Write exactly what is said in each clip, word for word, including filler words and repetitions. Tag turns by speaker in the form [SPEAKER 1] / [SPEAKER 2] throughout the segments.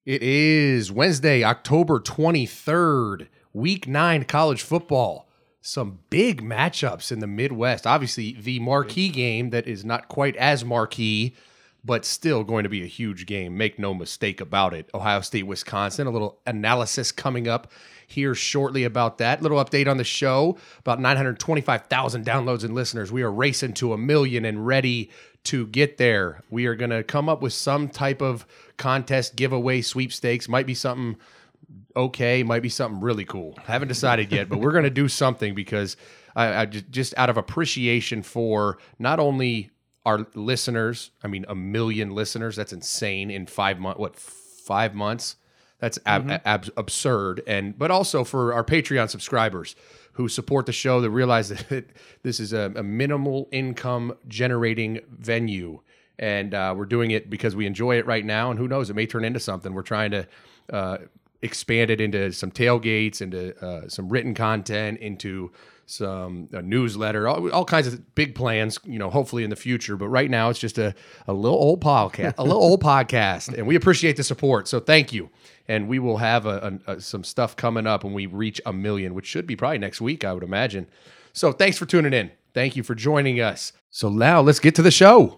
[SPEAKER 1] It is Wednesday, October twenty-third, week nine college football. Some big matchups in the Midwest. Obviously, the marquee game that is not quite as marquee, but still going to be a huge game. Make no mistake about it. Ohio State, Wisconsin. A little analysis coming up here shortly about that. Little update on the show. About nine hundred twenty-five thousand downloads and listeners. We are racing to a million and ready to get there. We are going to come up with some type of contest, giveaway, sweepstakes. Might be something okay, might be something really cool. Haven't decided yet, but we're going to do something because I, I just, just out of appreciation for not only our listeners, I mean, a million listeners. That's insane in five months. What, five months? That's ab- mm-hmm. ab- absurd. And but also for our Patreon subscribers who support the show, that realize that this is a, a minimal income generating venue. And uh, we're doing it because we enjoy it right now. And who knows, it may turn into something. We're trying to uh, expand it into some tailgates, into uh, some written content, into some a newsletter, all, all kinds of big plans, you know, hopefully in the future. But right now it's just a, a little old podcast, a little old podcast. And we appreciate the support. So thank you. And we will have a, a, a, some stuff coming up when we reach a million, which should be probably next week, I would imagine. So thanks for tuning in. Thank you for joining us. So now let's get to the show.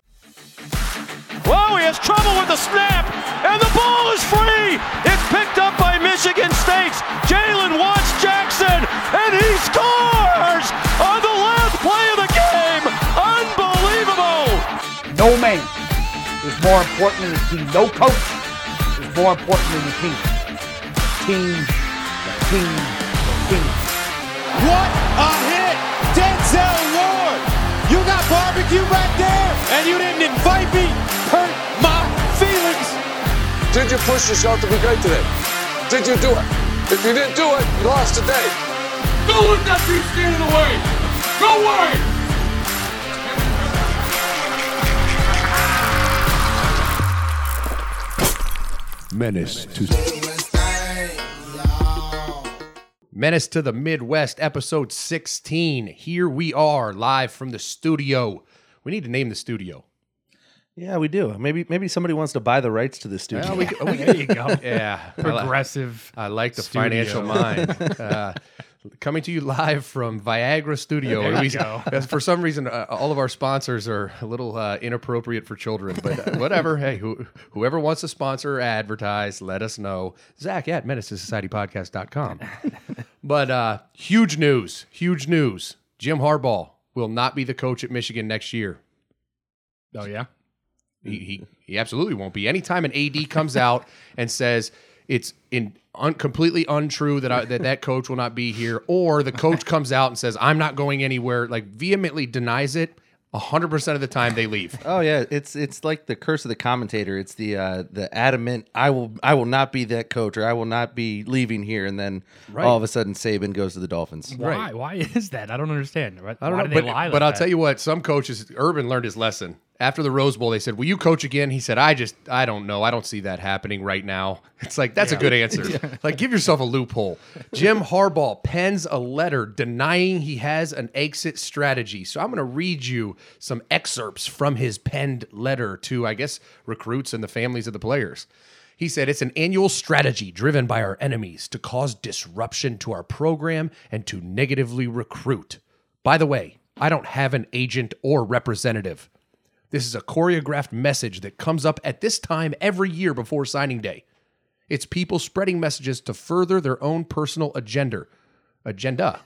[SPEAKER 2] Whoa, he has trouble with the snap, and the ball is free. It's picked up by Michigan State's Jalen Watts Jackson, and he scores on the last play of the game. Unbelievable.
[SPEAKER 3] No man is more important than the team. No coach is more important than the team. Team, the team, the team.
[SPEAKER 4] What a hit, Denzel Ward. You got barbecue back there, and you didn't invite me. Hurt my feelings.
[SPEAKER 5] Did you push yourself to be great today? Did you do it? If you didn't do it, you lost today.
[SPEAKER 6] Don't let that team stand in the way. Go away.
[SPEAKER 1] Menace to Menace to the Midwest, episode sixteen. Here we are, live from the studio. We need to name the studio.
[SPEAKER 7] Yeah, we do. Maybe maybe somebody wants to buy the rights to the studio.
[SPEAKER 1] Well, we, we,
[SPEAKER 8] there you go.
[SPEAKER 1] Yeah.
[SPEAKER 8] Progressive.
[SPEAKER 1] I like, I like the
[SPEAKER 8] studio.
[SPEAKER 1] financial mind. Uh, coming to you live from Viagra Studio.
[SPEAKER 8] There
[SPEAKER 1] we,
[SPEAKER 8] you go.
[SPEAKER 1] For some reason, uh, all of our sponsors are a little uh, inappropriate for children, but uh, whatever. Hey, who, whoever wants to sponsor or advertise, let us know. Zach at menace to society podcast dot com. But uh, huge news, huge news. Jim Harbaugh will not be the coach at Michigan next year.
[SPEAKER 8] Oh, yeah?
[SPEAKER 1] He, he he absolutely won't be. Anytime an A D comes out and says it's in un, completely untrue that I, that that coach will not be here, or the coach comes out and says I'm not going anywhere, like vehemently denies it, one hundred percent of the time they leave.
[SPEAKER 7] Oh yeah, it's it's like the curse of the commentator. It's the uh, the adamant I will I will not be that coach, or I will not be leaving here, and then
[SPEAKER 1] right.
[SPEAKER 7] all of a sudden Saban goes to the Dolphins.
[SPEAKER 8] Why?
[SPEAKER 1] Right.
[SPEAKER 8] Why is that? I don't understand. Why,
[SPEAKER 1] I don't
[SPEAKER 8] why
[SPEAKER 1] know,
[SPEAKER 8] do
[SPEAKER 1] but,
[SPEAKER 8] they lie
[SPEAKER 1] but
[SPEAKER 8] like
[SPEAKER 1] I'll
[SPEAKER 8] that?
[SPEAKER 1] tell you what, some coaches, Urban learned his lesson. After the Rose Bowl, they said, will you coach again? He said, I just, I don't know. I don't see that happening right now. It's like, that's
[SPEAKER 8] Yeah.
[SPEAKER 1] a good answer. Yeah. Like, give yourself a loophole. Jim Harbaugh pens a letter denying he has an exit strategy. So I'm going to read you some excerpts from his penned letter to, I guess, recruits and the families of the players. He said, it's an annual strategy driven by our enemies to cause disruption to our program and to negatively recruit. By the way, I don't have an agent or representative. This is a choreographed message that comes up at this time every year before signing day. It's people spreading messages to further their own personal agenda. Agenda.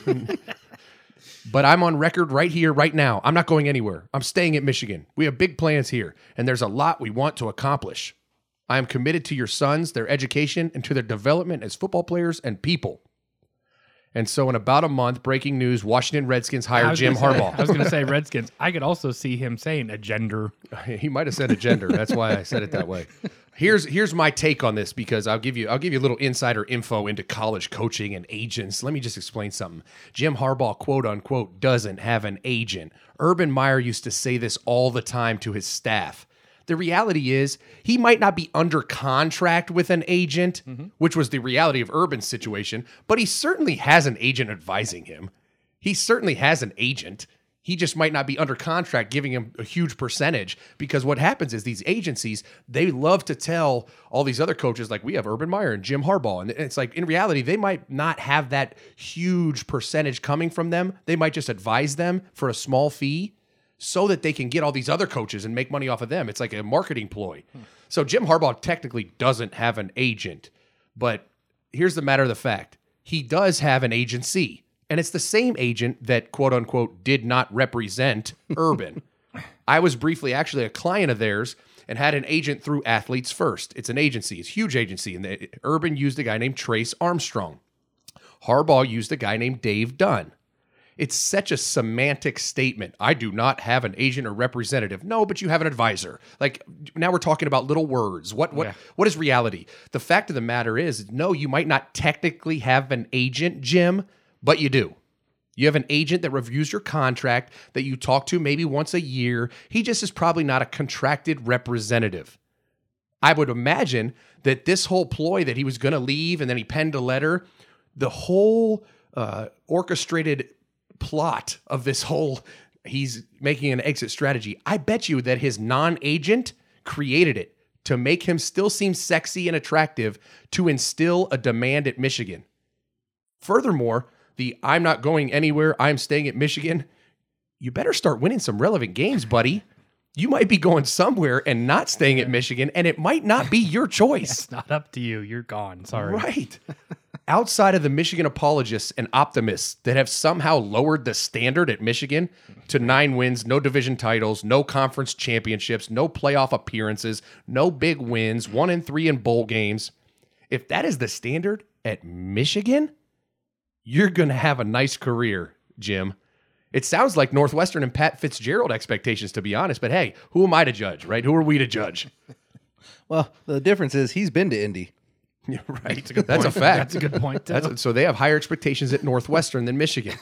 [SPEAKER 1] But I'm on record right here, right now. I'm not going anywhere. I'm staying at Michigan. We have big plans here, and there's a lot we want to accomplish. I am committed to your sons, their education, and to their development as football players and people. And so in about a month, breaking news, Washington Redskins hired Jim
[SPEAKER 8] gonna say-
[SPEAKER 1] Harbaugh.
[SPEAKER 8] I was going to say Redskins. I could also see him saying a gender.
[SPEAKER 1] He might have said a gender. That's why I said it that way. Here's here's my take on this, because I'll give you I'll give you a little insider info into college coaching and agents. Let me just explain something. Jim Harbaugh, quote unquote, doesn't have an agent. Urban Meyer used to say this all the time to his staff. The reality is he might not be under contract with an agent, mm-hmm. which was the reality of Urban's situation, but he certainly has an agent advising him. He certainly has an agent. He just might not be under contract giving him a huge percentage, because what happens is these agencies, they love to tell all these other coaches, like we have Urban Meyer and Jim Harbaugh. And it's like, in reality, they might not have that huge percentage coming from them. They might just advise them for a small fee so that they can get all these other coaches and make money off of them. It's like a marketing ploy. Hmm. So Jim Harbaugh technically doesn't have an agent, but here's the matter of the fact. He does have an agency. And it's the same agent that, quote unquote, did not represent Urban. I was briefly actually a client of theirs and had an agent through Athletes First. It's an agency. It's a huge agency. And the, Urban used a guy named Trace Armstrong. Harbaugh used a guy named Dave Dunn. It's such a semantic statement. I do not have an agent or representative. No, but you have an advisor. Like, now we're talking about little words. What what
[SPEAKER 8] Yeah.
[SPEAKER 1] what is reality? The fact of the matter is, no, you might not technically have an agent, Jim, but you do. You have an agent that reviews your contract that you talk to maybe once a year. He just is probably not a contracted representative. I would imagine that this whole ploy that he was going to leave and then he penned a letter, the whole uh, orchestrated plot of this whole, he's making an exit strategy. I bet you that his non-agent created it to make him still seem sexy and attractive, to instill a demand at Michigan. Furthermore, the I'm not going anywhere, I'm staying at Michigan, you better start winning some relevant games, buddy. You might be going somewhere and not staying at Michigan, and it might not be your choice.
[SPEAKER 8] It's not up to you. You're gone. Sorry.
[SPEAKER 1] Right. Outside of the Michigan apologists and optimists that have somehow lowered the standard at Michigan to nine wins, no division titles, no conference championships, no playoff appearances, no big wins, one and three in bowl games. If that is the standard at Michigan, you're going to have a nice career, Jim. It sounds like Northwestern and Pat Fitzgerald expectations, to be honest. But hey, who am I to judge, right? Who are we to judge?
[SPEAKER 7] Well, the difference is he's been to Indy.
[SPEAKER 1] Yeah, right.
[SPEAKER 8] That's a good
[SPEAKER 1] That's a
[SPEAKER 8] point.
[SPEAKER 1] fact.
[SPEAKER 8] That's a good point, too.
[SPEAKER 1] That's, so they have higher expectations at Northwestern than Michigan.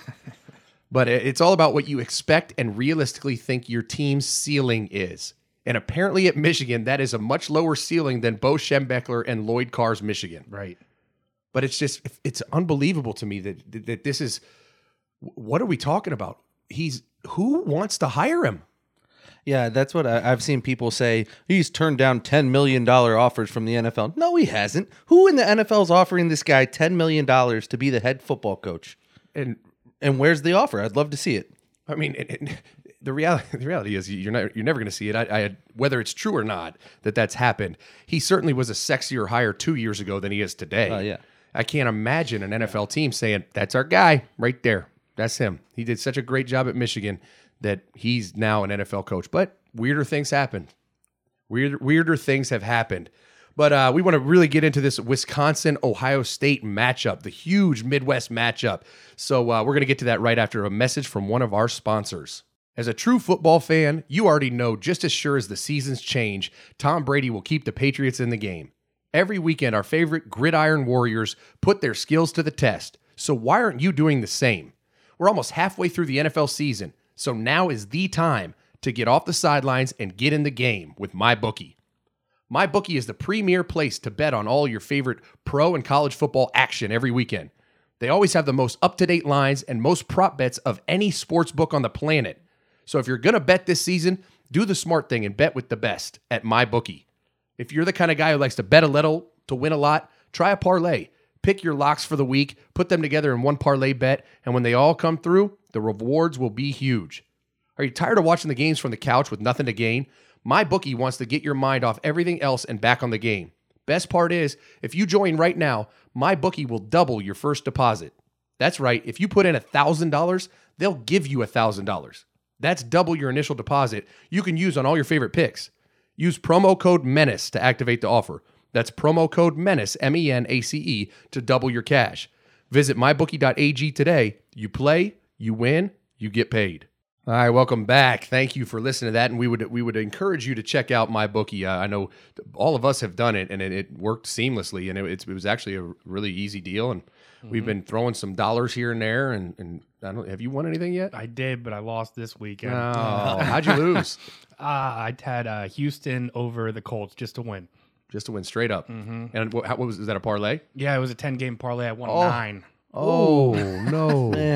[SPEAKER 1] But it's all about what you expect and realistically think your team's ceiling is. And apparently at Michigan, that is a much lower ceiling than Bo Schembechler and Lloyd Carr's Michigan.
[SPEAKER 8] Right.
[SPEAKER 1] But it's just, it's unbelievable to me that that this is, what are we talking about? He's, who wants to hire him?
[SPEAKER 7] Yeah, that's what I, I've seen people say. He's turned down ten million dollars offers from the N F L. No, he hasn't. Who in the N F L is offering this guy ten million dollars to be the head football coach?
[SPEAKER 1] And
[SPEAKER 7] And where's the offer? I'd love to see it.
[SPEAKER 1] I mean, it, it, the reality the reality is you're not you're never going to see it. I, I whether it's true or not that that's happened. He certainly was a sexier hire two years ago than he is today.
[SPEAKER 7] Oh, yeah.
[SPEAKER 1] I can't imagine an N F L team saying, that's our guy right there. That's him. He did such a great job at Michigan that he's now an N F L coach. But weirder things happened. Weird, weirder things have happened. But uh, we want to really get into this Wisconsin-Ohio State matchup, the huge Midwest matchup. So uh, we're going to get to that right after a message from one of our sponsors. As a true football fan, you already know just as sure as the seasons change, Tom Brady will keep the Patriots in the game. Every weekend, our favorite gridiron warriors put their skills to the test. So why aren't you doing the same? We're almost halfway through the N F L season, so now is the time to get off the sidelines and get in the game with MyBookie. MyBookie is the premier place to bet on all your favorite pro and college football action every weekend. They always have the most up-to-date lines and most prop bets of any sports book on the planet. So if you're going to bet this season, do the smart thing and bet with the best at MyBookie. If you're the kind of guy who likes to bet a little to win a lot, try a parlay. Pick your locks for the week, put them together in one parlay bet, and when they all come through, the rewards will be huge. Are you tired of watching the games from the couch with nothing to gain? MyBookie wants to get your mind off everything else and back on the game. Best part is, if you join right now, MyBookie will double your first deposit. That's right, if you put in one thousand dollars, they'll give you one thousand dollars. That's double your initial deposit you can use on all your favorite picks. Use promo code MENACE to activate the offer. That's promo code MENACE, M E N A C E, to double your cash. Visit my bookie dot a g today. You play, you win, you get paid. All right, welcome back. Thank you for listening to that, and we would we would encourage you to check out MyBookie. Uh, I know all of us have done it, and it, it worked seamlessly, and it, it's, it was actually a really easy deal, and mm-hmm. we've been throwing some dollars here and there, and, and I don't have you won anything yet?
[SPEAKER 8] I did, but I lost this weekend.
[SPEAKER 1] Oh, how'd you lose?
[SPEAKER 8] Uh, I had uh, Houston over the Colts just to win.
[SPEAKER 1] Just to win straight up. Mm-hmm. And what, how, what was, is that a parlay?
[SPEAKER 8] Yeah, it was a ten-game parlay. I won
[SPEAKER 1] Oh.
[SPEAKER 8] nine.
[SPEAKER 1] Oh, no.
[SPEAKER 7] Man.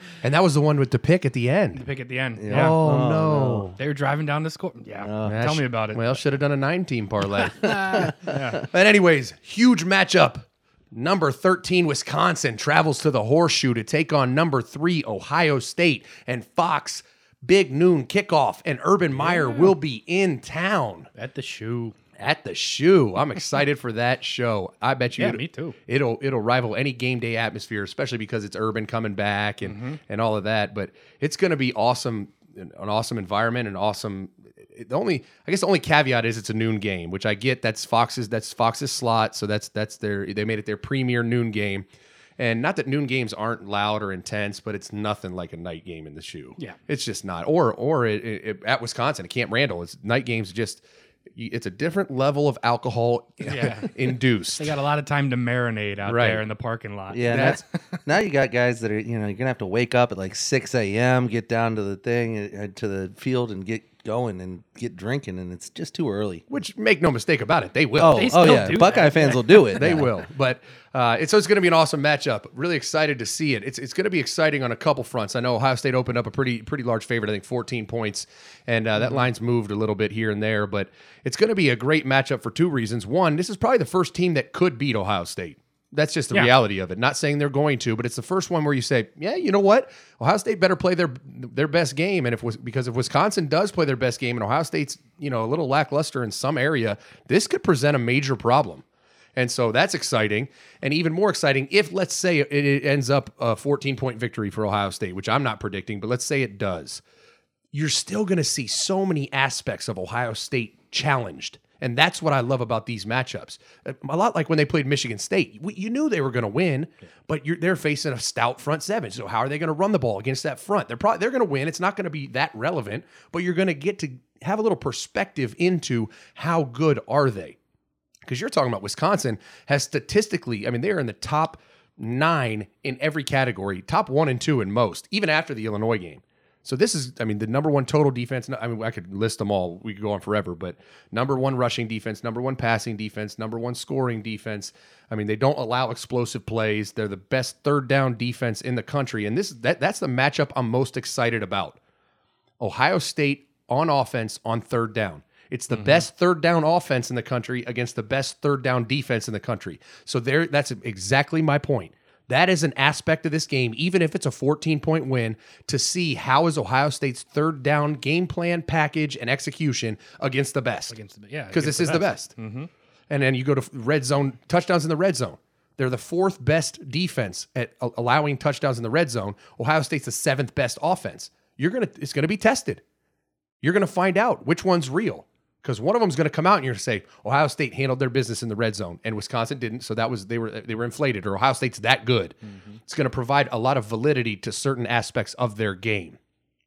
[SPEAKER 1] And that was the one with the pick at the end.
[SPEAKER 8] Pick at the end.
[SPEAKER 7] Yeah.
[SPEAKER 8] Yeah.
[SPEAKER 1] Oh,
[SPEAKER 7] Oh,
[SPEAKER 1] no.
[SPEAKER 8] They were driving down to score. Yeah.
[SPEAKER 1] Yeah,
[SPEAKER 8] Tell
[SPEAKER 1] sh-
[SPEAKER 8] me about it.
[SPEAKER 1] Well, should have done a nine-team parlay. But anyways, huge matchup. Number thirteen, Wisconsin, travels to the Horseshoe to take on number three, Ohio State. And Fox, big noon kickoff. And Urban Meyer will be in town
[SPEAKER 8] At the shoe.
[SPEAKER 1] at the Shoe. I'm excited for that show. I bet you
[SPEAKER 8] Yeah,
[SPEAKER 1] it'll-
[SPEAKER 8] me too.
[SPEAKER 1] It'll it'll rival any game day atmosphere, especially because it's Urban coming back and
[SPEAKER 8] Mm-hmm.
[SPEAKER 1] and all of that. But it's going to be awesome, an awesome environment, and awesome. The only, I guess, the only caveat is it's a noon game, which I get. That's Fox's. That's Fox's slot. So that's that's their. They made it their premier noon game. And not that noon games aren't loud or intense, but it's nothing like a night game in the Shoe.
[SPEAKER 8] Yeah.
[SPEAKER 1] It's just not. Or or it, it, at Wisconsin at Camp Randall, it's night games. Just it's a different level of alcohol
[SPEAKER 8] Yeah.
[SPEAKER 1] induced.
[SPEAKER 8] They got a lot of time to marinate out
[SPEAKER 1] Right.
[SPEAKER 8] there in the parking lot.
[SPEAKER 7] Yeah,
[SPEAKER 1] That's-
[SPEAKER 7] that's now you got guys that are you know you're gonna have to wake up at like six a.m. get down to the thing uh, to the field and get going and get drinking, and it's just too early.
[SPEAKER 1] Which, make no mistake about it, they will.
[SPEAKER 7] Oh,
[SPEAKER 8] They
[SPEAKER 7] oh
[SPEAKER 8] still
[SPEAKER 7] yeah,
[SPEAKER 8] do
[SPEAKER 7] Buckeye
[SPEAKER 8] that.
[SPEAKER 7] fans will do it.
[SPEAKER 1] They
[SPEAKER 7] Yeah.
[SPEAKER 1] will, but uh, it's so it's going to be an awesome matchup. Really excited to see it. It's it's going to be exciting on a couple fronts. I know Ohio State opened up a pretty pretty large favorite, I think fourteen points, and uh, that line's moved a little bit here and there. But it's going to be a great matchup for two reasons. One, this is probably the first team that could beat Ohio State. That's just the
[SPEAKER 8] Yeah.
[SPEAKER 1] reality of it. Not saying they're going to, but it's the first one where you say, yeah, you know what? Ohio State better play their their best game, and if because if Wisconsin does play their best game, and Ohio State's you know a little lackluster in some area, this could present a major problem. And so that's exciting. And even more exciting if, let's say, it, it ends up a fourteen-point victory for Ohio State, which I'm not predicting, but let's say it does. You're still going to see so many aspects of Ohio State challenged. And that's what I love about these matchups. A lot like when they played Michigan State. We, you knew they were going to win, but you're, they're facing a stout front seven. So how are they going to run the ball against that front? They're probably they're going to win. It's not going to be that relevant, but you're going to get to have a little perspective into how good are they. Because you're talking about Wisconsin has statistically, I mean, they're in the top nine in every category, top one and two in most, even after the Illinois game. So this is, I mean, the number one total defense. I mean, I could list them all. We could go on forever, but number one rushing defense, number one passing defense, number one scoring defense. I mean, they don't allow explosive plays. They're the best third down defense in the country. And this that that's the matchup I'm most excited about. Ohio State on offense on third down. It's the mm-hmm. best third down offense in the country against the best third down defense in the country. So there, that's exactly my point. That is an aspect of this game, even if it's a fourteen-point win, to see how is Ohio State's third down game plan, package, and execution against the best.
[SPEAKER 8] Against the, yeah,
[SPEAKER 1] Because this is the best.
[SPEAKER 8] Mm-hmm.
[SPEAKER 1] And then you go to red zone, touchdowns in the red zone. They're the fourth best defense at allowing touchdowns in the red zone. Ohio State's the seventh best offense. You're gonna, it's going to be tested. You're going to find out which one's real. Because one of them's going to come out and you're going to say Ohio State handled their business in the red zone and Wisconsin didn't, so that was they were they were inflated, or Ohio State's that good. Mm-hmm. It's going to provide a lot of validity to certain aspects of their game.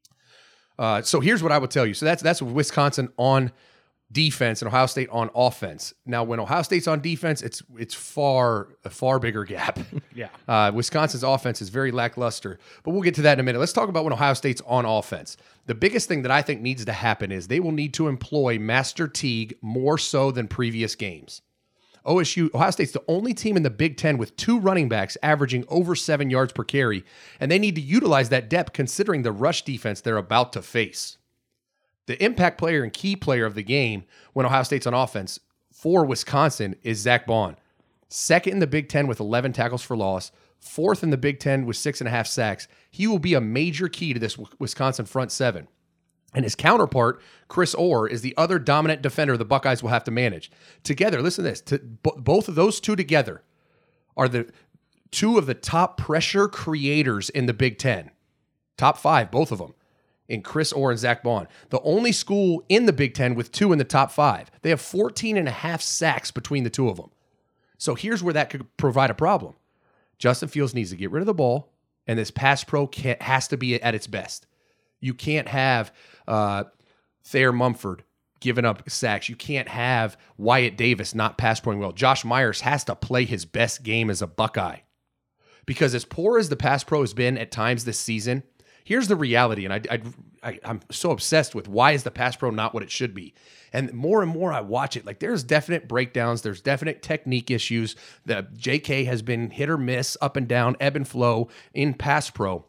[SPEAKER 1] Uh, so here's what I would tell you. So that's that's Wisconsin on defense and Ohio State on offense. Now, when Ohio State's on defense, it's it's far a far bigger gap.
[SPEAKER 8] Yeah.
[SPEAKER 1] Uh, Wisconsin's offense is very lackluster, but we'll get to that in a minute. Let's talk about when Ohio State's on offense. The biggest thing that I think needs to happen is they will need to employ Master Teague more so than previous games. O S U, Ohio State's the only team in the Big Ten with two running backs averaging over seven yards per carry, and they need to utilize that depth considering the rush defense they're about to face. The impact player and key player of the game when Ohio State's on offense for Wisconsin is Zach Bond. Second in the Big Ten with eleven tackles for loss. Fourth in the Big Ten with six and a half sacks. He will be a major key to this Wisconsin front seven. And his counterpart, Chris Orr, is the other dominant defender the Buckeyes will have to manage. Together, listen to this. To, b- both of those two together are the two of the top pressure creators in the Big Ten. Top five, both of them. In Chris Orr and Zach Bond. The only school in the Big Ten with two in the top five. They have fourteen and a half sacks between the two of them. So here's where that could provide a problem. Justin Fields needs to get rid of the ball, and this pass pro can't, has to be at its best. You can't have uh, Thayer Mumford giving up sacks. You can't have Wyatt Davis not pass proing well. Josh Myers has to play his best game as a Buckeye. Because as poor as the pass pro has been at times this season, here's the reality, and I, I, I, I'm so obsessed with why is the pass pro not what it should be. And more and more I watch it, like there's definite breakdowns, there's definite technique issues. The J K has been hit or miss, up and down, ebb and flow in pass pro.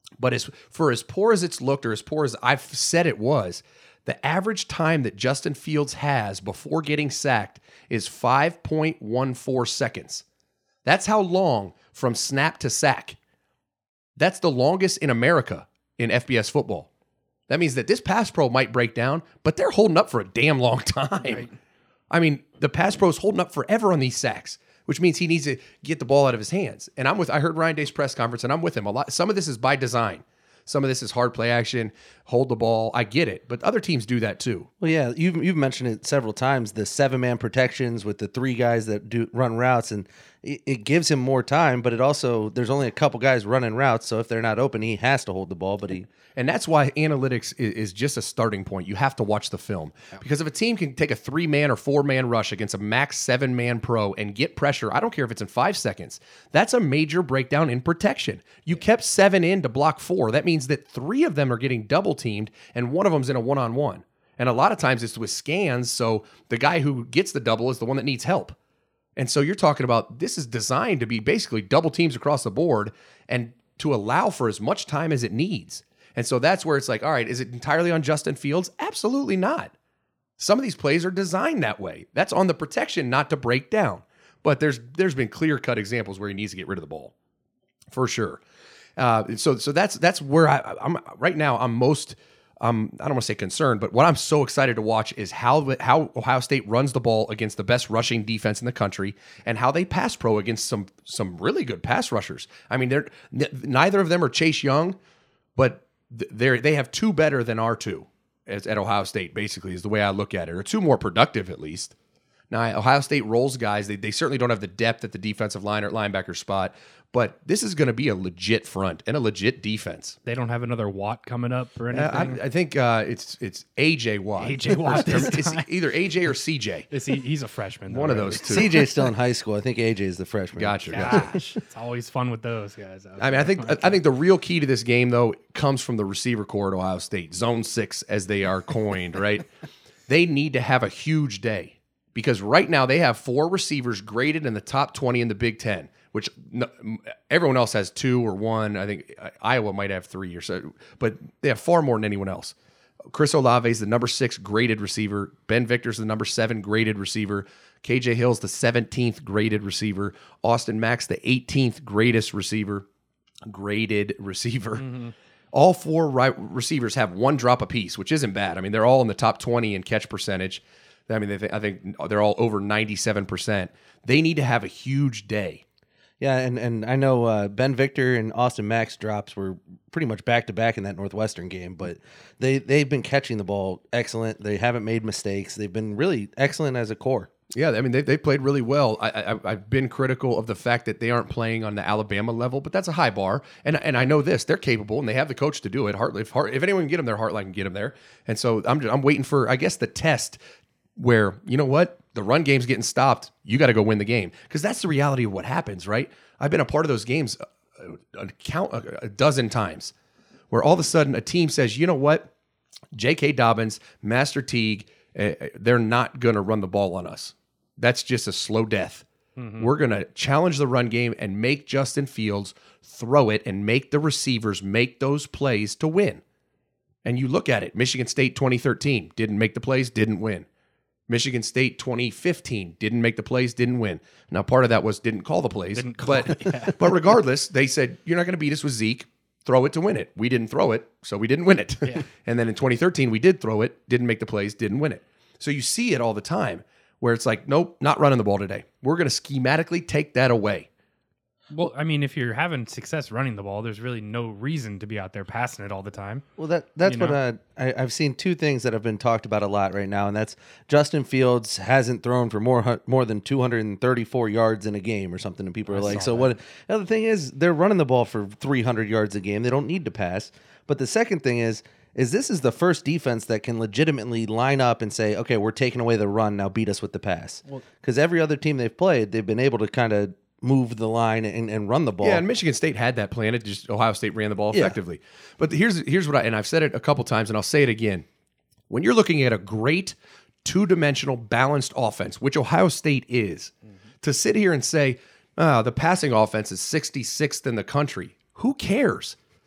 [SPEAKER 1] But as for as poor as it's looked, or as poor as I've said it was, the average time that Justin Fields has before getting sacked is five point one four seconds. That's how long from snap to sack. That's the longest in America in F B S football. That means that this pass pro might break down, but they're holding up for a damn long time. Right. I mean, the pass pro's holding up forever on these sacks, which means he needs to get the ball out of his hands. And I'm with, I heard Ryan Day's press conference, and I'm with him a lot. Some of this is by design. Some of this is hard play action, hold the ball. I get it, but other teams do that too.
[SPEAKER 7] Well, yeah, you've you've mentioned it several times. The seven man protections with the three guys that do run routes, and it, it gives him more time. But it also there's only a couple guys running routes, so if they're not open, he has to hold the ball. But he
[SPEAKER 1] and that's why analytics is, is just a starting point. You have to watch the film because if a team can take a three man or four man rush against a max seven man pro and get pressure, I don't care if it's in five seconds. That's a major breakdown in protection. You kept seven in to block four. That means that three of them are getting double teamed and one of them's in a one-on-one. And a lot of times it's with scans, so the guy who gets the double is the one that needs help. And so you're talking about this is designed to be basically double teams across the board and to allow for as much time as it needs. And so that's where it's like, all right, is it entirely on Justin Fields? Absolutely not. Some of these plays are designed that way. That's on the protection, not to break down. But there's there's been clear-cut examples where he needs to get rid of the ball, for sure. Uh, so so that's that's where I, I'm right now. I'm most um, I don't want to say concerned, but what I'm so excited to watch is how how Ohio State runs the ball against the best rushing defense in the country, and how they pass pro against some some really good pass rushers. I mean, they're n- neither of them are Chase Young, but they they have two better than our two as, at Ohio State. Basically, is the way I look at it, or two more productive at least. Now, Ohio State rolls guys. They they certainly don't have the depth at the defensive line or linebacker spot, but this is going to be a legit front and a legit defense.
[SPEAKER 8] They don't have another Watt coming up or anything?
[SPEAKER 1] Uh, I, I think uh, it's it's A J Watt.
[SPEAKER 8] A J Watt.
[SPEAKER 1] It's either A J or C J.
[SPEAKER 8] Is he, he's a freshman. Though,
[SPEAKER 1] One of
[SPEAKER 8] right?
[SPEAKER 1] those two.
[SPEAKER 7] C J's still in high school. I think A J is the freshman.
[SPEAKER 1] Gotcha. gotcha.
[SPEAKER 8] Gosh, it's always fun with those guys.
[SPEAKER 1] I mean, I think I think the real key to this game, though, comes from the receiver core at Ohio State. Zone six, as they are coined, right? They need to have a huge day. Because right now they have four receivers graded in the top twenty in the Big Ten, which no, everyone else has two or one. I think Iowa might have three or so, but they have far more than anyone else. Chris Olave is the number six graded receiver. Ben Victor's the number seven graded receiver. K J Hill's the seventeenth graded receiver. Austin Mack's the eighteenth greatest receiver. Graded receiver. Mm-hmm. All four right receivers have one drop apiece, which isn't bad. I mean, they're all in the top twenty in catch percentage. I mean, they, I think they're all over ninety-seven percent. They need to have a huge day.
[SPEAKER 7] Yeah, and, and I know uh, Ben Victor and Austin Mack's drops were pretty much back-to-back in that Northwestern game, but they, they've been catching the ball excellent. They haven't made mistakes. They've been really excellent as a core.
[SPEAKER 1] Yeah, I mean, they they played really well. I, I, I've been critical of the fact that they aren't playing on the Alabama level, but that's a high bar. And and I know this, they're capable, and they have the coach to do it. Hartley, if, Hart, if anyone can get them there, Hartline can get them there. And so I'm I'm waiting for, I guess, the test where, you know what, the run game's getting stopped. You got to go win the game. Because that's the reality of what happens, right? I've been a part of those games a, a, count, a, a dozen times where all of a sudden a team says, you know what, J K. Dobbins, Master Teague, uh, they're not going to run the ball on us. That's just a slow death. Mm-hmm. We're going to challenge the run game and make Justin Fields throw it and make the receivers make those plays to win. And you look at it, Michigan State twenty thirteen, didn't make the plays, didn't win. Michigan State twenty fifteen didn't make the plays, didn't win. Now, part of that was didn't call the plays.
[SPEAKER 8] Didn't call
[SPEAKER 1] but,
[SPEAKER 8] it, yeah.
[SPEAKER 1] but regardless, they said, you're not going to beat us with Zeke. Throw it to win it. We didn't throw it, so we didn't win it. Yeah. And then in twenty thirteen, we did throw it, didn't make the plays, didn't win it. So you see it all the time where it's like, nope, not running the ball today. We're going to schematically take that away.
[SPEAKER 8] Well, I mean, if you're having success running the ball, there's really no reason to be out there passing it all the time.
[SPEAKER 7] Well, that that's
[SPEAKER 8] you
[SPEAKER 7] what
[SPEAKER 8] know?
[SPEAKER 7] uh, I, I've seen two things that have been talked about a lot right now, and that's Justin Fields hasn't thrown for more more than two hundred thirty-four yards in a game or something, and people are
[SPEAKER 8] I
[SPEAKER 7] like,
[SPEAKER 8] saw
[SPEAKER 7] so
[SPEAKER 8] that.
[SPEAKER 7] what? Now, the thing is, they're running the ball for three hundred yards a game. They don't need to pass. But the second thing is, is this is the first defense that can legitimately line up and say, okay, we're taking away the run, now beat us with the pass. Because every other team they've played, they've been able to kind of move the line and, and run the ball.
[SPEAKER 1] Yeah, and Michigan State had that plan. It just Ohio State ran the ball
[SPEAKER 7] Yeah.
[SPEAKER 1] effectively. But here's here's what I, and I've said it a couple times, and I'll say it again. When you're looking at a great two-dimensional balanced offense, which Ohio State is, mm-hmm. to sit here and say, oh, the passing offense is sixty-sixth in the country, who cares?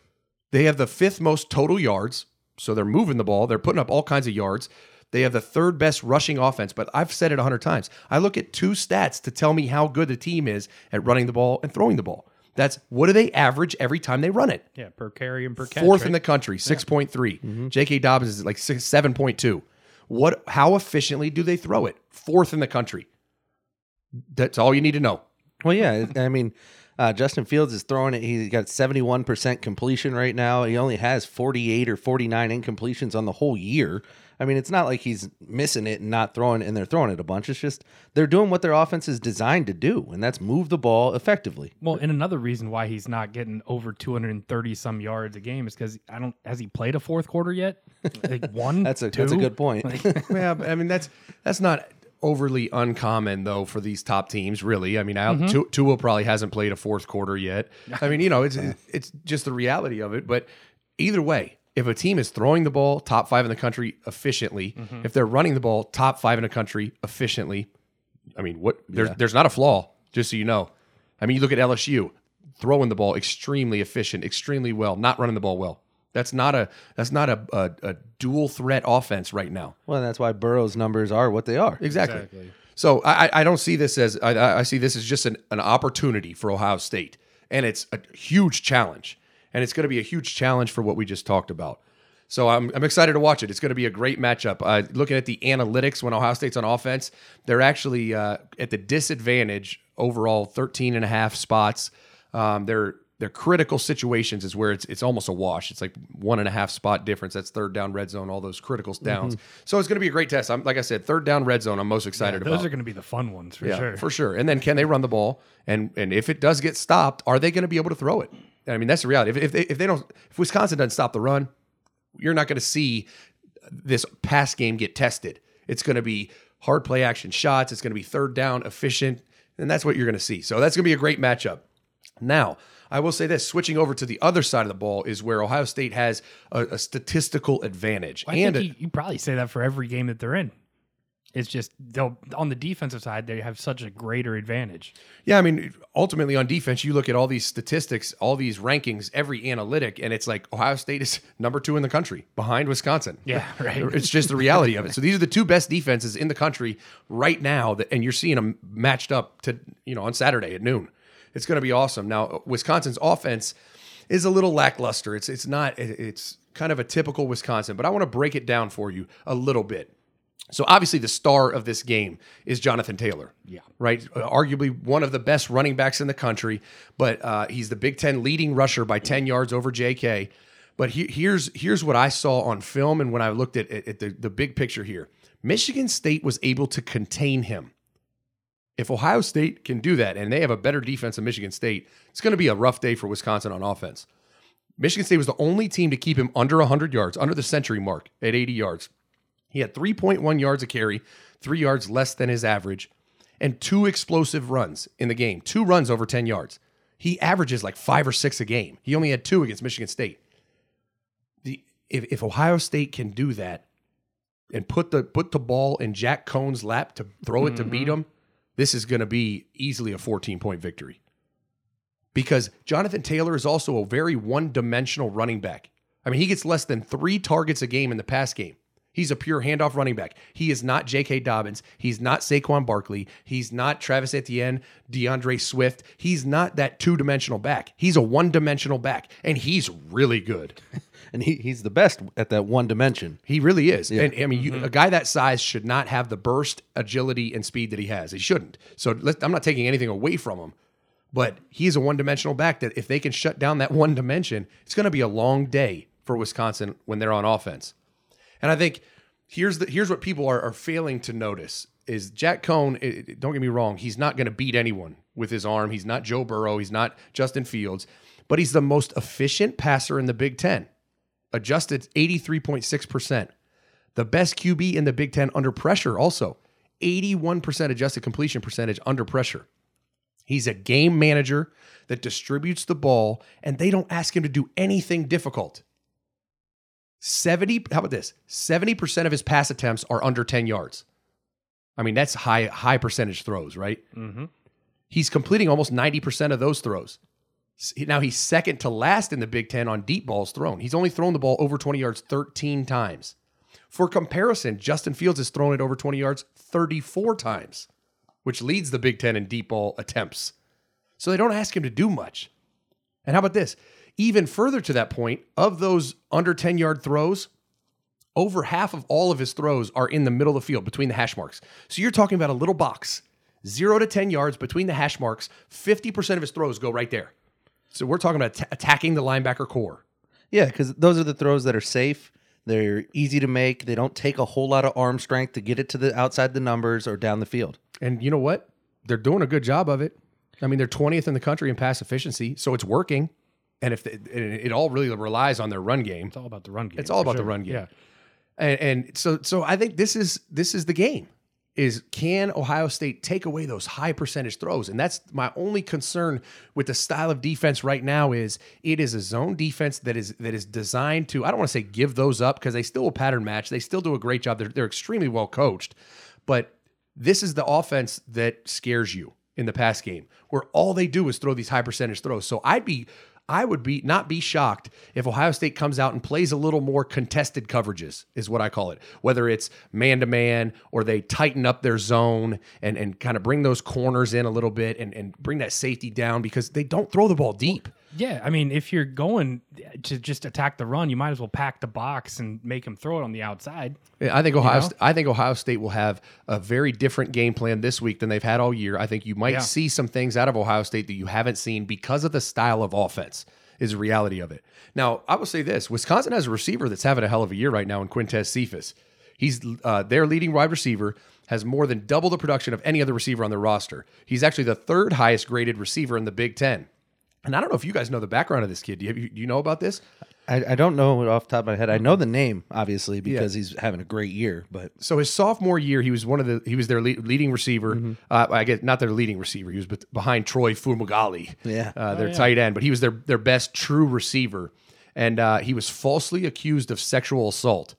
[SPEAKER 1] They have the fifth most total yards, so they're moving the ball. They're putting up all kinds of yards. They have the third best rushing offense, but I've said it a hundred times. I look at two stats to tell me how good the team is at running the ball and throwing the ball. That's what do they average every time they run it?
[SPEAKER 8] Yeah, per carry and per catch.
[SPEAKER 1] Fourth
[SPEAKER 8] right?
[SPEAKER 1] in the country, six point three.
[SPEAKER 7] Mm-hmm.
[SPEAKER 1] J K. Dobbins is like six, seven point two. What? How efficiently do they throw it? Fourth in the country. That's all you need to know.
[SPEAKER 7] Well, yeah, I mean, uh, Justin Fields is throwing it. He's got seventy-one percent completion right now. He only has forty-eight or forty-nine incompletions on the whole year. I mean, it's not like he's missing it and not throwing it, and they're throwing it a bunch. It's just they're doing what their offense is designed to do, and that's move the ball effectively.
[SPEAKER 8] Well, and another reason why he's not getting over two hundred thirty some yards a game is because I don't. Has he played a fourth quarter yet? Like one.
[SPEAKER 7] That's a
[SPEAKER 8] two?
[SPEAKER 7] that's a good point.
[SPEAKER 8] Like,
[SPEAKER 1] Yeah, I mean that's that's not overly uncommon though for these top teams. Really, I mean, mm-hmm. Tua, Tua probably hasn't played a fourth quarter yet. I mean, you know, it's it's just the reality of it. But either way, if a team is throwing the ball top five in the country efficiently, mm-hmm. if they're running the ball top five in the country efficiently, I mean, what there's
[SPEAKER 7] Yeah.
[SPEAKER 1] there's not a flaw. Just so you know, I mean, you look at L S U throwing the ball extremely efficient, extremely well, not running the ball well. That's not a that's not a, a, a dual threat offense right now.
[SPEAKER 7] Well, that's why Burrow's numbers are what they are.
[SPEAKER 1] Exactly.
[SPEAKER 8] Exactly.
[SPEAKER 1] So I, I don't see this as I, I see this as just an, an opportunity for Ohio State, and it's a huge challenge, and it's going to be a huge challenge for what we just talked about. So I'm I'm excited to watch it. It's going to be a great matchup. Uh, looking at the analytics, when Ohio State's on offense, they're actually uh, at the disadvantage overall, thirteen and a half spots. Um, they're They're critical situations is where it's it's almost a wash. It's like one and a half spot difference. That's third down, red zone, all those critical downs. Mm-hmm. So it's going to be a great test. I'm like I said, third down, red zone. I'm most excited
[SPEAKER 8] yeah, those
[SPEAKER 1] about.
[SPEAKER 8] are going to be the fun ones for
[SPEAKER 1] yeah,
[SPEAKER 8] sure.
[SPEAKER 1] for sure. And then can they run the ball? And and if it does get stopped, are they going to be able to throw it? I mean, that's the reality. If if they, if they don't, if Wisconsin doesn't stop the run, you're not going to see this pass game get tested. It's going to be hard play action shots. It's going to be third down, efficient, and that's what you're going to see. So that's going to be a great matchup. Now, I will say this, switching over to the other side of the ball is where Ohio State has a, a statistical advantage.
[SPEAKER 8] I
[SPEAKER 1] and
[SPEAKER 8] think
[SPEAKER 1] a,
[SPEAKER 8] you, you probably say that for every game that they're in. It's just they'll on the defensive side they have such a greater advantage.
[SPEAKER 1] yeah, I mean, ultimately on defense, you look at all these statistics, all these rankings, every analytic, and it's like Ohio State is number two in the country behind Wisconsin.
[SPEAKER 8] Yeah, right.
[SPEAKER 1] It's just the reality of it. So these are the two best defenses in the country right now, that, and you're seeing them matched up to, you know, on Saturday at noon. It's going to be awesome. Now, Wisconsin's offense is a little lackluster. It's it's not. It's kind of a typical Wisconsin, but I want to break it down for you a little bit. So obviously the star of this game is Jonathan Taylor.
[SPEAKER 8] Yeah.
[SPEAKER 1] Right? Uh, arguably one of the best running backs in the country, but uh, he's the Big Ten leading rusher by ten yards over J K. But he, here's here's what I saw on film and when I looked at, at the, the big picture here. Michigan State was able to contain him. If Ohio State can do that, and they have a better defense than Michigan State, it's going to be a rough day for Wisconsin on offense. Michigan State was the only team to keep him under one hundred yards, under the century mark at eighty yards. He had three point one yards a carry, three yards less than his average, and two explosive runs in the game, two runs over ten yards. He averages like five or six a game. He only had two against Michigan State. The if, if Ohio State can do that and put the put the ball in Jack Cohn's lap to throw it mm-hmm. to beat him, this is going to be easily a fourteen-point victory. Because Jonathan Taylor is also a very one-dimensional running back. I mean, he gets less than three targets a game in the pass game. He's a pure handoff running back. He is not J K. Dobbins. He's not Saquon Barkley. He's not Travis Etienne, DeAndre Swift. He's not that two-dimensional back. He's a one-dimensional back, and he's really good.
[SPEAKER 7] And he, he's the best at that one dimension.
[SPEAKER 1] He really is.
[SPEAKER 7] Yeah.
[SPEAKER 1] And I mean, you, mm-hmm. a guy that size should not have the burst, agility, and speed that he has. He shouldn't. So let, I'm not taking anything away from him, but he's a one-dimensional back that if they can shut down that one dimension, it's going to be a long day for Wisconsin when they're on offense. And I think here's the here's what people are, are failing to notice is Jack Cohn, it, don't get me wrong, he's not going to beat anyone with his arm. He's not Joe Burrow. He's not Justin Fields. But he's the most efficient passer in the Big Ten. Adjusted eighty-three point six percent. The best Q B in the Big Ten under pressure also. eighty-one percent adjusted completion percentage under pressure. He's a game manager that distributes the ball, and they don't ask him to do anything difficult. seventy, how about this? seventy percent of his pass attempts are under ten yards. I mean, that's high high percentage throws, right?
[SPEAKER 8] Mm-hmm.
[SPEAKER 1] He's completing almost ninety percent of those throws. Now he's second to last in the Big Ten on deep balls thrown. He's only thrown the ball over twenty yards thirteen times. For comparison, Justin Fields has thrown it over twenty yards thirty-four times, which leads the Big Ten in deep ball attempts. So they don't ask him to do much. And how about this? Even further to that point, of those under ten-yard throws, over half of all of his throws are in the middle of the field between the hash marks. So you're talking about a little box, zero to ten yards between the hash marks. fifty percent of his throws go right there. So we're talking about t- attacking the linebacker core.
[SPEAKER 7] Yeah, because those are the throws that are safe. They're easy to make. They don't take a whole lot of arm strength to get it to the outside the numbers or down the field.
[SPEAKER 1] And you know what? They're doing a good job of it. I mean, they're twentieth in the country in pass efficiency, so it's working. And if they, it all really relies on their run game.
[SPEAKER 8] It's all about the run game.
[SPEAKER 1] It's all about
[SPEAKER 8] sure.
[SPEAKER 1] the run game.
[SPEAKER 8] Yeah.
[SPEAKER 1] And, and so, so I think this is this is the game. Is can Ohio State take away those high percentage throws? And that's my only concern with the style of defense right now. Is it is a zone defense that is that is designed to, I don't want to say give those up, because they still will pattern match. They still do a great job. They're they're extremely well coached. But this is the offense that scares you in the pass game, where all they do is throw these high percentage throws. So I'd be I would be not be shocked if Ohio State comes out and plays a little more contested coverages, is what I call it. Whether it's man-to-man or they tighten up their zone and, and kind of bring those corners in a little bit and, and bring that safety down, because they don't throw the ball deep.
[SPEAKER 8] Yeah, I mean, if you're going to just attack the run, you might as well pack the box and make them throw it on the outside.
[SPEAKER 1] I think Ohio.
[SPEAKER 8] You know?
[SPEAKER 1] St- I think Ohio State will have a very different game plan this week than they've had all year. I think you might
[SPEAKER 8] Yeah.
[SPEAKER 1] see some things out of Ohio State that you haven't seen because of the style of offense. Is the reality of it. Now, I will say this: Wisconsin has a receiver that's having a hell of a year right now in Quintez Cephas. He's uh, their leading wide receiver, has more than double the production of any other receiver on their roster. He's actually the third highest graded receiver in the Big Ten. And I don't know if you guys know the background of this kid. Do you, do you know about this?
[SPEAKER 7] I, I don't know it off the top of my head. I know the name, obviously, because yeah. he's having a great year. But
[SPEAKER 1] so his sophomore year, he was one of the he was their lead, leading receiver. Mm-hmm. Uh, I guess not their leading receiver. He was behind Troy Fumagalli,
[SPEAKER 7] yeah,
[SPEAKER 1] uh, their
[SPEAKER 8] oh, yeah.
[SPEAKER 1] tight end. But he was their their best true receiver, and uh, he was falsely accused of sexual assault.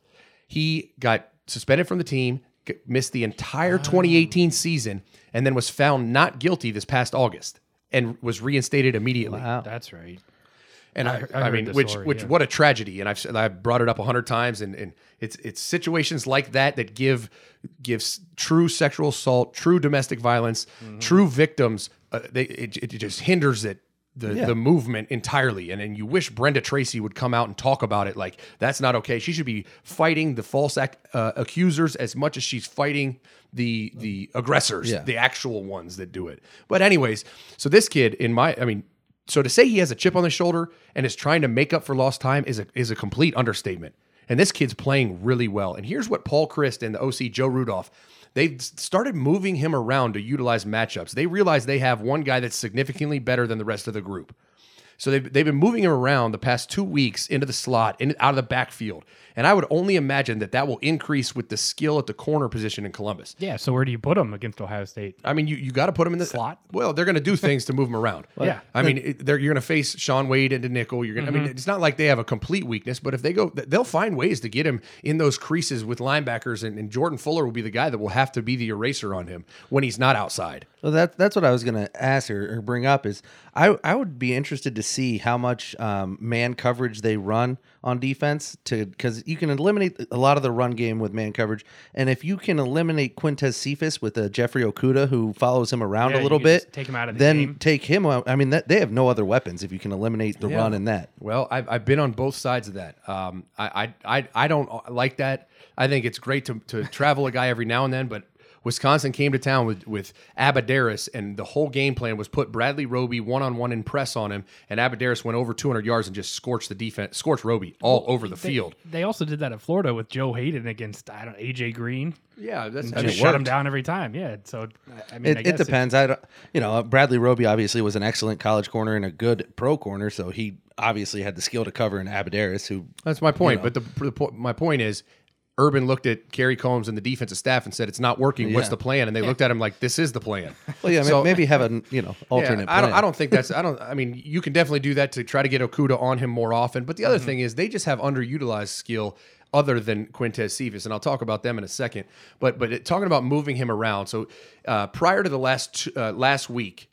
[SPEAKER 1] He got suspended from the team, missed the entire oh. twenty eighteen season, and then was found not guilty this past August and was reinstated immediately.
[SPEAKER 8] Wow, that's right.
[SPEAKER 1] And I,
[SPEAKER 8] I, I,
[SPEAKER 1] I mean, which,
[SPEAKER 8] story,
[SPEAKER 1] which,
[SPEAKER 8] yeah.
[SPEAKER 1] what a tragedy! And I've, I've brought it up a hundred times, and, and it's, it's situations like that that give, gives true sexual assault, true domestic violence, mm-hmm. true victims. Uh, they, it, it just hinders it, the,
[SPEAKER 7] yeah.
[SPEAKER 1] the movement entirely. And and you wish Brenda Tracy would come out and talk about it. Like, that's not okay. She should be fighting the false ac- uh, accusers as much as she's fighting the, the aggressors,
[SPEAKER 7] yeah.
[SPEAKER 1] the actual ones that do it. But anyways, so this kid, in my, I mean. So to say he has a chip on his shoulder and is trying to make up for lost time is a is a complete understatement. And this kid's playing really well. And here's what Paul Chryst and the O C Joe Rudolph, they've started moving him around to utilize matchups. They realize they have one guy that's significantly better than the rest of the group. So they've, they've been moving him around the past two weeks into the slot, in, out of the backfield. And I would only imagine that that will increase with the skill at the corner position in Columbus.
[SPEAKER 8] Yeah, so where do you put him against Ohio State?
[SPEAKER 1] I mean, you, you got to put him in the
[SPEAKER 8] slot.
[SPEAKER 1] Well, they're going to do things to move him around.
[SPEAKER 8] Well, yeah.
[SPEAKER 1] I mean, it, they're, you're going to face Sean Wade into nickel. You're going. Mm-hmm. I mean, it's not like they have a complete weakness, but if they go, they'll find ways to get him in those creases with linebackers, and, and Jordan Fuller will be the guy that will have to be the eraser on him when he's not outside.
[SPEAKER 7] Well, that that's what I was going to ask or, or bring up is I I would be interested to see how much um, man coverage they run on defense, to because you can eliminate a lot of the run game with man coverage, and if you can eliminate Quintez Cephas with a Jeffrey Okudah who follows him around
[SPEAKER 8] yeah,
[SPEAKER 7] a little bit,
[SPEAKER 8] take him out of the
[SPEAKER 7] then
[SPEAKER 8] game.
[SPEAKER 7] take him out. I mean, that, they have no other weapons if you can eliminate the
[SPEAKER 1] Yeah.
[SPEAKER 7] run and that.
[SPEAKER 1] Well, I've I've been on both sides of that. Um, I I I, I don't like that. I think it's great to to travel a guy every now and then, but Wisconsin came to town with, with Abadaris, and the whole game plan was put Bradley Roby one-on-one and press on him, and Abadaris went over two hundred yards and just scorched the defense, scorched Roby all over the
[SPEAKER 8] they,
[SPEAKER 1] field.
[SPEAKER 8] They also did that at Florida with Joe Hayden against, I don't know, A J Green.
[SPEAKER 1] Yeah, that's
[SPEAKER 8] And
[SPEAKER 1] I mean,
[SPEAKER 8] just
[SPEAKER 1] it
[SPEAKER 8] shut him
[SPEAKER 1] worked.
[SPEAKER 8] down every time. Yeah, so I mean,
[SPEAKER 7] It,
[SPEAKER 8] I
[SPEAKER 7] it
[SPEAKER 8] guess
[SPEAKER 7] depends. I don't, you know, Bradley Roby obviously was an excellent college corner and a good pro corner, so he obviously had the skill to cover in Abadaris, who
[SPEAKER 1] That's my point.
[SPEAKER 7] you know.
[SPEAKER 1] But the, the po- my point is, Urban looked at Kerry Combs and the defensive staff and said, "It's not working. What's
[SPEAKER 7] Yeah.
[SPEAKER 1] the plan?" And they looked at him like, "This is the plan."
[SPEAKER 7] well, yeah,
[SPEAKER 1] So-
[SPEAKER 7] maybe have a you know alternate.
[SPEAKER 1] Yeah, I don't.
[SPEAKER 7] plan.
[SPEAKER 1] I don't think that's. I don't. I mean, you can definitely do that to try to get Okudah on him more often. But the other mm-hmm. thing is, they just have underutilized skill other than Quintez Cephas, and I'll talk about them in a second. But but it, talking about moving him around. So uh, prior to the last uh, last week,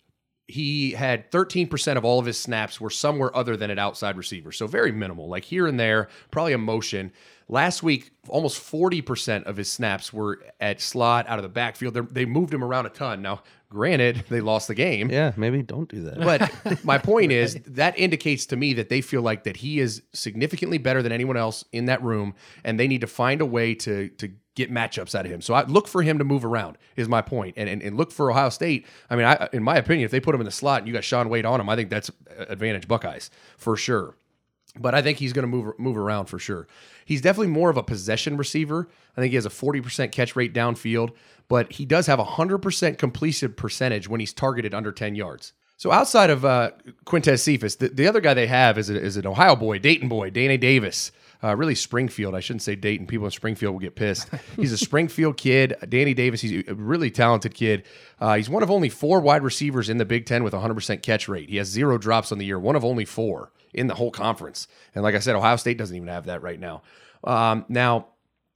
[SPEAKER 1] he had thirteen percent of all of his snaps were somewhere other than at outside receiver. So very minimal, like here and there, probably a motion. Last week, almost forty percent of his snaps were at slot, out of the backfield. They're, they moved him around a ton. Now, granted, they lost the game.
[SPEAKER 7] Yeah, maybe don't do that.
[SPEAKER 1] But my point is that indicates to me that they feel like that he is significantly better than anyone else in that room, and they need to find a way to to get matchups out of him. So I look for him to move around is my point. And, and and look for Ohio State. I mean, I, in my opinion, if they put him in the slot and you got Shaun Wade on him, I think that's advantage Buckeyes for sure. But I think he's going to move move around for sure. He's definitely more of a possession receiver. I think he has a forty percent catch rate downfield, but he does have a one hundred percent completion percentage when he's targeted under ten yards. So outside of uh, Quintez Cephas, the, the other guy they have is, a, is an Ohio boy, Dayton boy, Dana Davis. Uh, really Springfield. I shouldn't say Dayton. People in Springfield will get pissed. He's a Springfield kid. Danny Davis, he's a really talented kid. Uh, he's one of only four wide receivers in the Big Ten with a one hundred percent catch rate. He has zero drops on the year, one of only four in the whole conference. And like I said, Ohio State doesn't even have that right now. Um, now,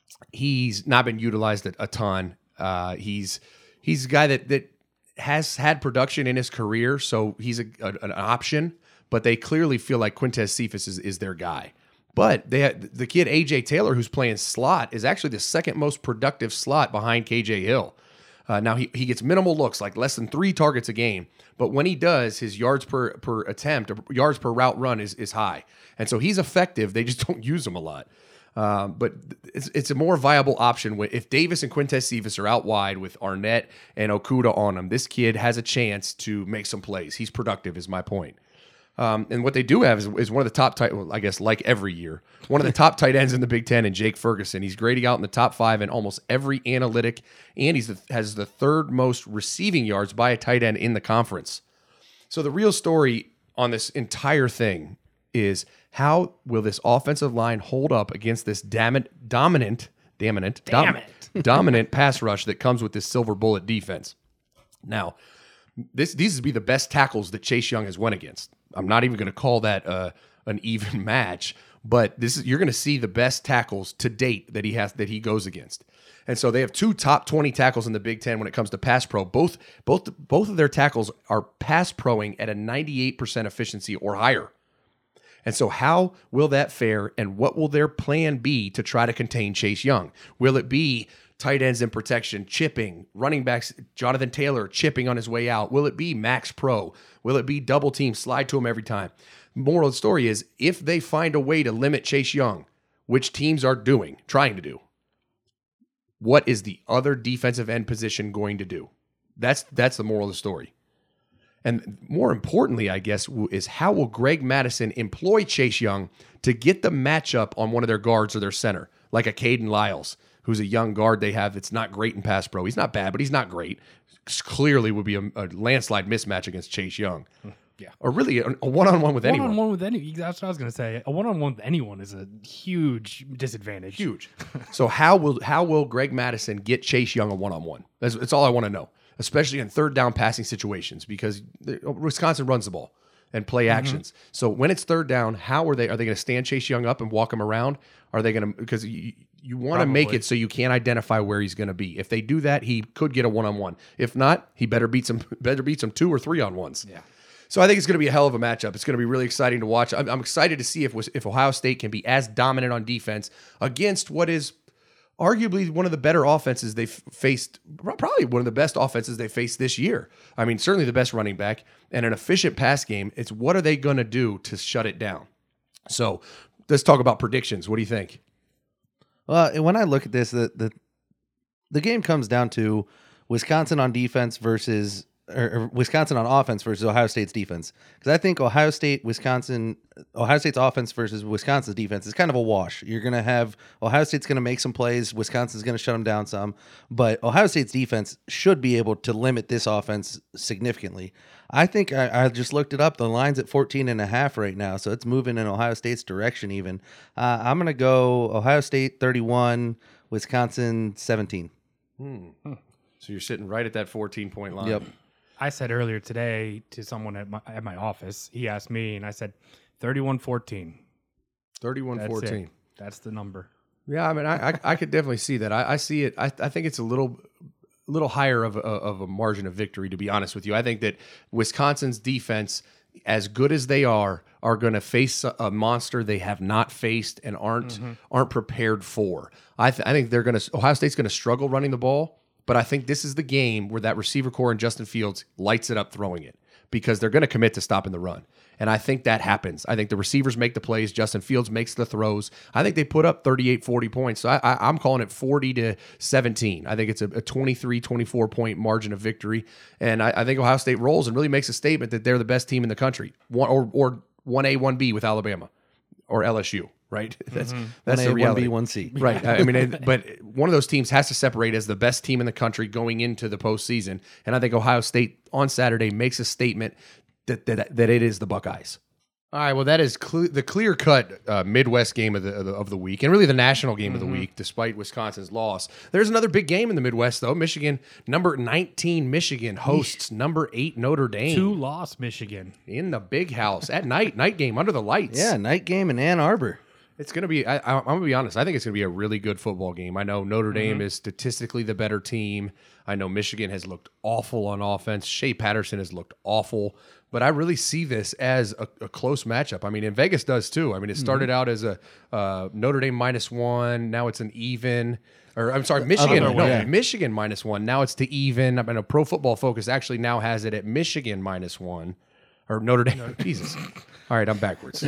[SPEAKER 1] he's not been utilized a, a ton. Uh, he's he's a guy that that has had production in his career, so he's a, a, an option, but they clearly feel like Quintez Cephas is, is their guy. But they had, the kid A J Taylor, who's playing slot, is actually the second most productive slot behind K J Hill. Uh, now, he, he gets minimal looks, like less than three targets a game. But when he does, his yards per per attempt, or yards per route run is, is high. And so he's effective. They just don't use him a lot. Um, but it's, it's a more viable option. If Davis and Quintez Cephas are out wide with Arnett and Okudah on him, this kid has a chance to make some plays. He's productive, is my point. Um, and what they do have is, is one of the top tight, well, I guess like every year, one of the top tight ends in the Big Ten, and Jake Ferguson. He's grading out in the top five in almost every analytic, and he has the third most receiving yards by a tight end in the conference. So the real story on this entire thing is, how will this offensive line hold up against this damn dominant, dominant,
[SPEAKER 8] Damn
[SPEAKER 1] dom- dominant pass rush that comes with this silver bullet defense? Now, this these would be the best tackles that Chase Young has went against. I'm not even going to call that uh, an even match, but this is you're going to see the best tackles to date that he has that he goes against. And so they have two top twenty tackles in the Big Ten when it comes to pass pro. Both both both of their tackles are pass proing at a ninety-eight percent efficiency or higher. And so how will that fare, and what will their plan be to try to contain Chase Young? Will it be tight ends in protection, chipping, running backs, Jonathan Taylor chipping on his way out? Will it be max pro? Will it be double team, slide to him every time? Moral of the story is, if they find a way to limit Chase Young, which teams are doing, trying to do, what is the other defensive end position going to do? That's that's the moral of the story. And more importantly, I guess, is how will Greg Mattison employ Chase Young to get the matchup on one of their guards or their center, like a Caden Lyles, who's a young guard they have that's not great in pass pro. He's not bad, but he's not great. Clearly would be a, a landslide mismatch against Chase Young.
[SPEAKER 8] Yeah.
[SPEAKER 1] Or really a, a one-on-one with anyone.
[SPEAKER 8] One-on-one with any. That's what I was going to say. A one-on-one with anyone is a huge disadvantage.
[SPEAKER 1] Huge. So how will how will Greg Mattison get Chase Young a one-on-one? That's, that's all I want to know, especially in third down passing situations, because Wisconsin runs the ball and play actions. Mm-hmm. So when it's third down, how are they? Are they going to stand Chase Young up and walk him around? Are they going to, because you, you want to make it so you can't identify where he's going to be. If they do that, he could get a one-on-one. If not, he better beat some better beat some two or three on ones.
[SPEAKER 8] Yeah.
[SPEAKER 1] So I think it's going to be a hell of a matchup. It's going to be really exciting to watch. I'm, I'm excited to see if if Ohio State can be as dominant on defense against what is arguably one of the better offenses they've faced, probably one of the best offenses they faced this year. I mean, certainly the best running back and an efficient pass game. It's what are they going to do to shut it down? So let's talk about predictions. What do you think?
[SPEAKER 7] Well, when I look at this, the the, the game comes down to Wisconsin on defense versus or, or Wisconsin on offense versus Ohio State's defense. Because I think Ohio State, Wisconsin, Ohio State's offense versus Wisconsin's defense is kind of a wash. You're going to have Ohio State's going to make some plays. Wisconsin's going to shut them down some. But Ohio State's defense should be able to limit this offense significantly. I think I, I just looked it up. The line's at fourteen and a half right now, so it's moving in Ohio State's direction even. Uh, I'm going to go Ohio State thirty-one, Wisconsin seventeen.
[SPEAKER 1] Hmm. So you're sitting right at that fourteen-point line.
[SPEAKER 7] Yep.
[SPEAKER 8] I said earlier today to someone at my at my office, he asked me, and I said thirty-one fourteen.
[SPEAKER 1] thirty-one fourteen.
[SPEAKER 8] That's the number.
[SPEAKER 1] Yeah, I mean, I I, I could definitely see that. I, I see it. I, I think it's a little little higher of a, of a margin of victory, to be honest with you. I think that Wisconsin's defense, as good as they are, are going to face a, a monster they have not faced and aren't mm-hmm. aren't prepared for. I, th- I think they're going to Ohio State's going to struggle running the ball, but I think this is the game where that receiver core and Justin Fields lights it up throwing it, because they're going to commit to stopping the run. And I think that happens. I think the receivers make the plays. Justin Fields makes the throws. I think they put up thirty-eight, forty points. So I, I, I'm calling it forty to seventeen. I think it's a, a twenty-three, twenty-four point margin of victory. And I, I think Ohio State rolls and really makes a statement that they're the best team in the country, one, or, or one A, one B with Alabama or L S U. Right, that's
[SPEAKER 7] mm-hmm.
[SPEAKER 1] that's the reality.
[SPEAKER 7] one B, one C.
[SPEAKER 1] Right. I mean, it, but one of those teams has to separate as the best team in the country going into the postseason. And I think Ohio State on Saturday makes a statement that that, that it is the Buckeyes. All right. Well, that is cle- the clear-cut uh, Midwest game of the, of the of the week, and really the national game mm-hmm. of the week, despite Wisconsin's loss. There's another big game in the Midwest, though. Michigan, number nineteen, Michigan hosts number eight Notre Dame.
[SPEAKER 8] Two loss Michigan
[SPEAKER 1] in the big house at night. Night game under the lights.
[SPEAKER 7] Yeah, night game in Ann Arbor.
[SPEAKER 1] It's going to be, I, I, I'm going to be honest, I think it's going to be a really good football game. I know Notre Dame
[SPEAKER 8] Mm-hmm.
[SPEAKER 1] is statistically the better team. I know Michigan has looked awful on offense. Shea Patterson has looked awful. But I really see this as a, a close matchup. I mean, and Vegas does too. I mean, it started
[SPEAKER 8] Mm-hmm.
[SPEAKER 1] out as a uh, Notre Dame minus one. Now it's an even. Or I'm sorry, Michigan.
[SPEAKER 7] Other
[SPEAKER 1] No,
[SPEAKER 7] way, yeah.
[SPEAKER 1] Michigan minus one. Now it's to even. I mean, a Pro Football Focus actually now has it at Michigan minus one. Or Notre Dame. Jesus. All right, I'm backwards.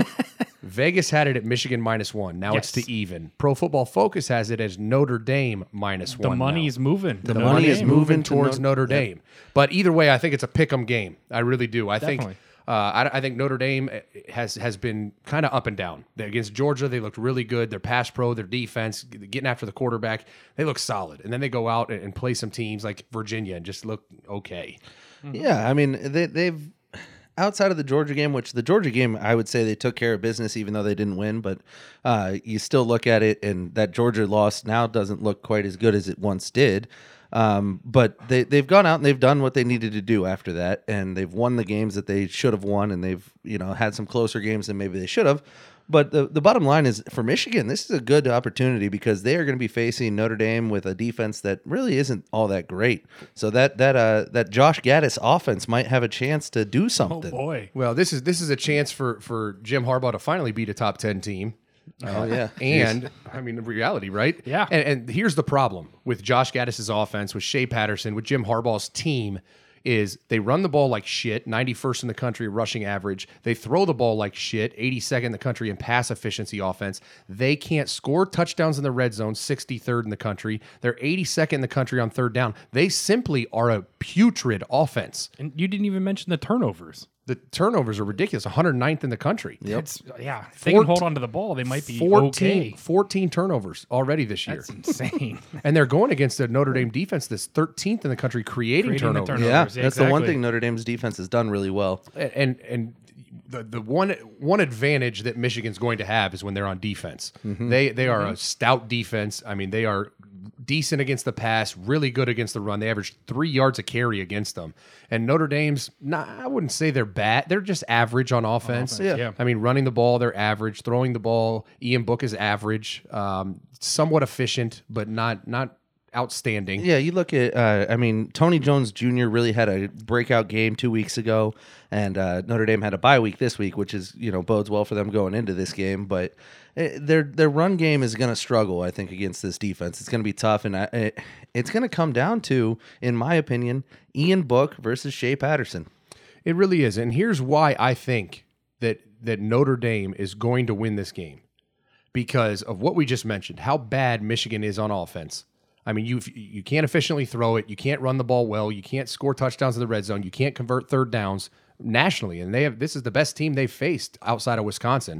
[SPEAKER 1] Vegas had it at Michigan minus one. Now
[SPEAKER 8] Yes.
[SPEAKER 1] it's to even. Pro Football Focus has it as Notre Dame minus
[SPEAKER 8] The
[SPEAKER 1] one.
[SPEAKER 8] money's
[SPEAKER 1] now.
[SPEAKER 8] moving.
[SPEAKER 1] The,
[SPEAKER 8] to
[SPEAKER 1] money
[SPEAKER 8] Notre
[SPEAKER 1] is
[SPEAKER 8] Dame.
[SPEAKER 1] moving
[SPEAKER 7] to
[SPEAKER 1] towards
[SPEAKER 7] Notre-
[SPEAKER 1] Notre Dame. But either way, I think it's a pick'em game. I really do. I
[SPEAKER 8] Definitely.
[SPEAKER 1] think uh, I, I think Notre Dame has has been kind of up and down. Against Georgia, they looked really good. Their pass pro, their defense, getting after the quarterback, they look solid. And then they go out and, and play some teams like Virginia and just look okay.
[SPEAKER 7] Yeah, I mean, they, they've outside of the Georgia game, which the Georgia game, I would say they took care of business, even though they didn't win. But uh, you still look at it, and that Georgia loss now doesn't look quite as good as it once did. Um, but they, they've gone out and they've done what they needed to do after that, and they've won the games that they should have won, and they've you know had some closer games than maybe they should have. But the, the bottom line is, for Michigan, this is a good opportunity because they are going to be facing Notre Dame with a defense that really isn't all that great. So that that uh, that Josh Gaddis offense might have a chance to do
[SPEAKER 8] Oh
[SPEAKER 7] something.
[SPEAKER 8] boy.
[SPEAKER 1] Well, this is this is a chance for for Jim Harbaugh to finally beat a top ten team.
[SPEAKER 7] Oh yeah,
[SPEAKER 1] And I mean, the reality, right?
[SPEAKER 8] Yeah.
[SPEAKER 1] And, and here's the problem with Josh Gaddis' offense, with Shea Patterson, with Jim Harbaugh's team, is they run the ball like shit, ninety-first in the country rushing average. They throw the ball like shit, eighty-second in the country in pass efficiency offense. They can't score touchdowns in the red zone, sixty-third in the country. They're eighty-second in the country on third down. They simply are a putrid offense.
[SPEAKER 8] And you didn't even mention the turnovers.
[SPEAKER 1] The turnovers are ridiculous, one hundred ninth in the country.
[SPEAKER 8] It's, yeah, if they can hold on to the ball, they might be
[SPEAKER 1] fourteen,
[SPEAKER 8] okay.
[SPEAKER 1] fourteen turnovers already this year.
[SPEAKER 8] That's insane.
[SPEAKER 1] And they're going against the Notre Dame defense that's thirteenth in the country creating,
[SPEAKER 8] Creating the
[SPEAKER 1] turnovers.
[SPEAKER 8] turnovers.
[SPEAKER 7] yeah.
[SPEAKER 8] Yeah,
[SPEAKER 7] That's the one
[SPEAKER 8] exactly.
[SPEAKER 7] thing Notre Dame's defense has done really well.
[SPEAKER 1] And and the the one one advantage that Michigan's going to have is when they're on defense. They they are a stout defense. I mean, they are decent against the pass, really good against the run. They average three yards a carry against them. And Notre Dame's, not, I wouldn't say they're bad. They're just average on offense.
[SPEAKER 8] offense, yeah.
[SPEAKER 1] I mean, running the ball, they're average. Throwing the ball, Ian Book is average. Um, somewhat efficient, but not not outstanding.
[SPEAKER 7] Yeah, you look at, uh, I mean, Tony Jones Junior really had a breakout game two weeks ago, and uh, Notre Dame had a bye week this week, which is, you know, bodes well for them going into this game. But uh, their their run game is going to struggle, I think, against this defense. It's going to be tough, and I, it, it's going to come down to, in my opinion, Ian Book versus Shea Patterson.
[SPEAKER 1] It really is. And here's why I think that that Notre Dame is going to win this game. Because of what we just mentioned, how bad Michigan is on offense. I mean, you you can't efficiently throw it. You can't run the ball well. You can't score touchdowns in the red zone. You can't convert third downs nationally. And they have this is the best team they've faced outside of Wisconsin.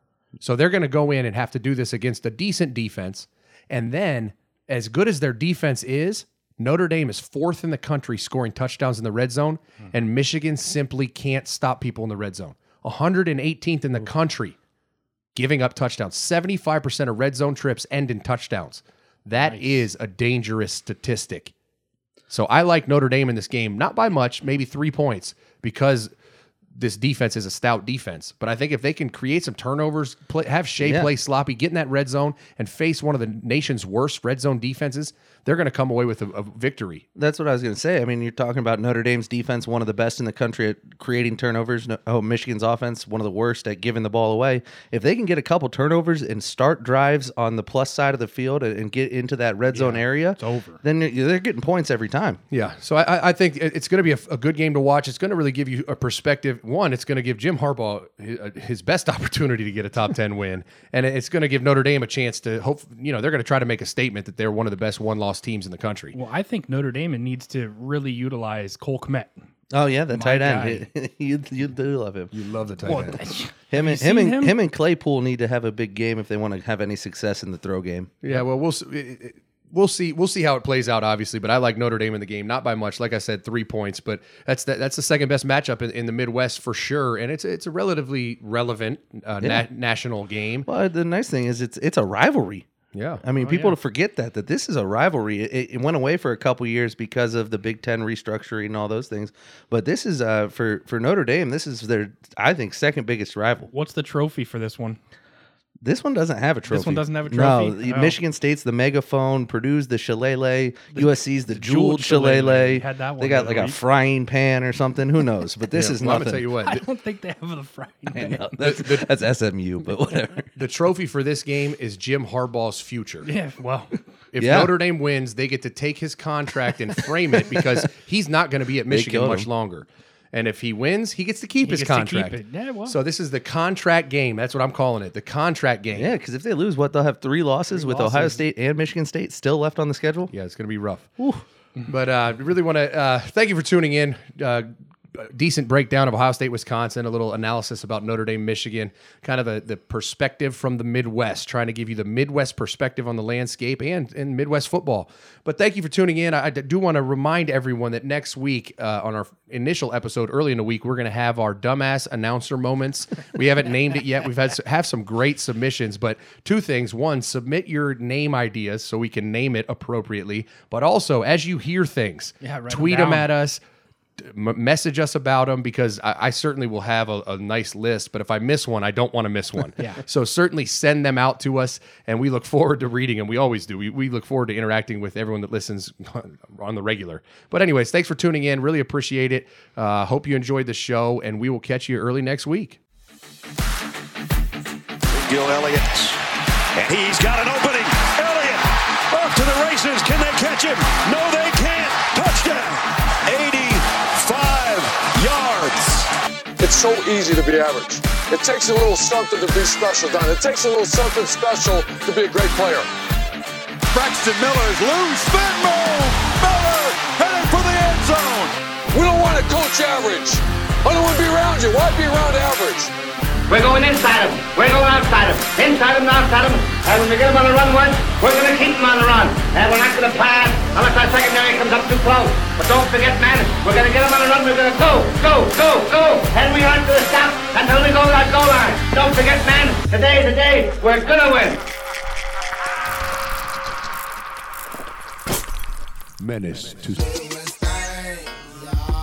[SPEAKER 1] So they're going to go in and have to do this against a decent defense. And then, as good as their defense is, Notre Dame is fourth in the country scoring touchdowns in the red zone, and Michigan simply can't stop people in the red zone. one hundred eighteenth in the country giving up touchdowns. seventy-five percent of red zone trips end in touchdowns. That nice. Is a dangerous statistic. So I like Notre Dame in this game, not by much, maybe three points, because this defense is a stout defense. But I think if they can create some turnovers, play, have Shea
[SPEAKER 7] Yeah.
[SPEAKER 1] play sloppy, get in that red zone, and face one of the nation's worst red zone defenses, they're going to come away with a, a victory.
[SPEAKER 7] That's what I was going to say. I mean, you're talking about Notre Dame's defense, one of the best in the country at creating turnovers. No, oh, Michigan's offense, one of the worst at giving the ball away. If they can get a couple turnovers and start drives on the plus side of the field and, and get into that red zone area,
[SPEAKER 8] it's over.
[SPEAKER 7] Then they're, they're getting points every time.
[SPEAKER 1] Yeah, so I, I think it's going to be a, a good game to watch. It's going to really give you a perspective. One, it's going to give Jim Harbaugh his, his best opportunity to get a top ten win, and it's going to give Notre Dame a chance to hope. You know, they're going to try to make a statement that they're one of the best one-loss teams in the country.
[SPEAKER 8] Well, I think Notre Dame needs to really utilize Cole Kmet.
[SPEAKER 7] Oh yeah, the
[SPEAKER 8] My
[SPEAKER 7] tight end. you you do love him.
[SPEAKER 1] You love the tight
[SPEAKER 8] Well,
[SPEAKER 1] end.
[SPEAKER 7] Him and
[SPEAKER 8] you
[SPEAKER 7] him
[SPEAKER 8] seen
[SPEAKER 7] and
[SPEAKER 8] him?
[SPEAKER 7] him and Claypool need to have a big game if they want to have any success in the throw game.
[SPEAKER 1] Yeah, well, we'll see. We'll see. We'll see how it plays out, obviously. But I like Notre Dame in the game, not by much. Like I said, three points. But that's the, that's the second best matchup in, in the Midwest for sure, and it's it's a relatively relevant uh,
[SPEAKER 7] Yeah.
[SPEAKER 1] na- national game.
[SPEAKER 7] Well, the nice thing is it's it's a rivalry.
[SPEAKER 1] Yeah,
[SPEAKER 7] I mean,
[SPEAKER 8] Oh,
[SPEAKER 7] people
[SPEAKER 8] yeah.
[SPEAKER 7] forget that that this is a rivalry. It, it went away for a couple years because of the Big Ten restructuring and all those things. But this is uh, for for Notre Dame. This is their, I think, second biggest rival.
[SPEAKER 8] What's the trophy for this one?
[SPEAKER 7] This one doesn't have a trophy.
[SPEAKER 8] one doesn't have a
[SPEAKER 7] No,
[SPEAKER 8] trophy?
[SPEAKER 7] the-
[SPEAKER 8] Oh.
[SPEAKER 7] Michigan State's the megaphone, Purdue's the shillelagh, U S C's the, jeweled
[SPEAKER 8] jeweled shillelagh.
[SPEAKER 7] shillelagh.
[SPEAKER 8] We had that
[SPEAKER 7] They
[SPEAKER 8] one
[SPEAKER 7] got
[SPEAKER 8] the
[SPEAKER 7] like
[SPEAKER 8] other
[SPEAKER 7] a
[SPEAKER 8] week.
[SPEAKER 7] frying pan or something. Who knows? But this
[SPEAKER 1] Yeah,
[SPEAKER 7] is
[SPEAKER 1] well, I'm
[SPEAKER 7] nothing.
[SPEAKER 1] gonna tell you what.
[SPEAKER 8] I
[SPEAKER 1] The,
[SPEAKER 8] don't think they have a frying pan.
[SPEAKER 7] No, that's, that's S M U, but whatever.
[SPEAKER 1] the trophy for this game is Jim Harbaugh's future.
[SPEAKER 8] Yeah, well,
[SPEAKER 1] If
[SPEAKER 7] Yeah.
[SPEAKER 1] Notre Dame wins, they get to take his contract and frame it because he's not going to be at Michigan
[SPEAKER 7] killed
[SPEAKER 1] much
[SPEAKER 7] him.
[SPEAKER 1] longer. And if he wins, he gets to keep
[SPEAKER 8] He
[SPEAKER 1] his
[SPEAKER 8] gets to keep
[SPEAKER 1] contract.
[SPEAKER 8] it. Yeah, well.
[SPEAKER 1] So this is the contract game. That's what I'm calling it. The contract game.
[SPEAKER 7] Yeah, because if they lose, what they'll have three losses
[SPEAKER 8] Three
[SPEAKER 7] with Ohio
[SPEAKER 8] losses.
[SPEAKER 7] State and Michigan State still left on the schedule.
[SPEAKER 1] Yeah, it's going to be rough. But uh, really want to uh, thank you for tuning in. Uh, decent breakdown of Ohio State, Wisconsin, a little analysis about Notre Dame, Michigan, kind of a, the perspective from the Midwest, trying to give you the Midwest perspective on the landscape and, and Midwest football. But thank you for tuning in. I, I do want to remind everyone that next week uh, on our initial episode early in the week, we're going to have our dumbass announcer moments. We haven't named it yet. We've had have some great submissions, but two things. One, submit your name ideas so we can name it appropriately. But also, as you hear things,
[SPEAKER 8] Yeah, write 'em
[SPEAKER 1] tweet them
[SPEAKER 8] down.
[SPEAKER 1] at us. M- message us about them because I, I certainly will have a, a nice list, but if I miss one, I don't want to miss one.
[SPEAKER 8] Yeah.
[SPEAKER 1] So certainly send them out to us, and we look forward to reading them. We always do. We, we look forward to interacting with everyone that listens on the regular. But anyways, thanks for tuning in. Really appreciate it. Uh, hope you enjoyed the show, and we will catch you early next week.
[SPEAKER 2] Gil Elliott. And he's got an opening. Elliott off to the races. Can they catch him? No, they can't. Touchdown. eighty-five yards.
[SPEAKER 5] It's so easy to be average. It takes a little something to be special, Don. It takes a little something special to be a great player.
[SPEAKER 4] Braxton Miller's loose spin move. Miller heading for the end zone.
[SPEAKER 5] We don't want to coach average. I don't want to be around you. Why be around average?
[SPEAKER 9] We're going inside him. We're going outside him. Inside him, outside him. And when we get him on the run once, we're going to keep him on the run. And we're not going to pass unless our secondary comes up too close. But don't forget, man, we're going to get him on the run. We're going to go, go, go, go. And we aren't going to stop until we go to that goal line. Don't forget, man, today's the day we're going to win.
[SPEAKER 10] Menace to